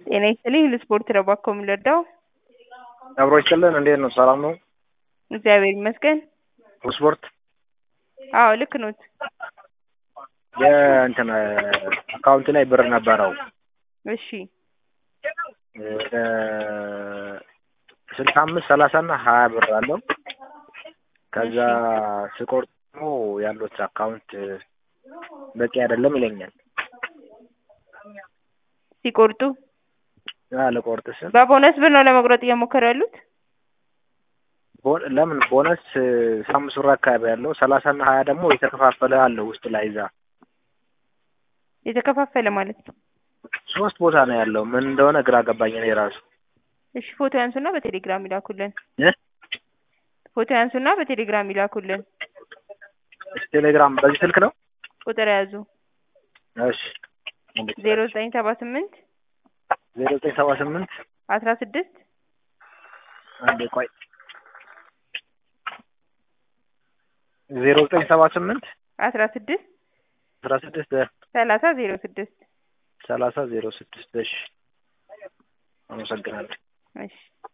ጤና ይስጥልኝ ለስፖርት ነው ባኮ የምንረዳው? አብሮ ይችላል እንዴት ነው? ሰላም ነው? እግዚአብሔር ይመስገን። ስፖርት አዎ ልክ ኖት። የእንትን አካውንት ላይ ብር ነበረው እሺ 65 30 እና 20 ብር አለው። ከዛ ስቆርጥ ደግሞ ያሉት አካውንት በቂ አይደለም ይለኛል። ሲቆርጡ ለቆርጥስ በቦነስ ብር ነው ለመቁረጥ እየሞከሩ ያሉት? ለምን ቦነስ 5 ብር አካባቢ ያለው 30 እና 20 ደግሞ የተከፋፈለ አለው ውስጥ ላይ እዛ የተከፋፈለ ማለት ነው። 3 ቦታ ነው ያለው። ምን እንደሆነ ግራ ገባኝ እኔ ራሱ። እሺ ፎቶ ያንሱና በቴሌግራም ይላኩልን። ፎቶ ያንሱና በቴሌግራም ይላኩልን። ቴሌግራም በዚህ ስልክ ነው? ቁጥር ያዙ። እሺ 0978 0978 16 አንዴ ቆይ 0978 16 16 30 06 30 06 እሺ አመሰግናለሁ። እሺ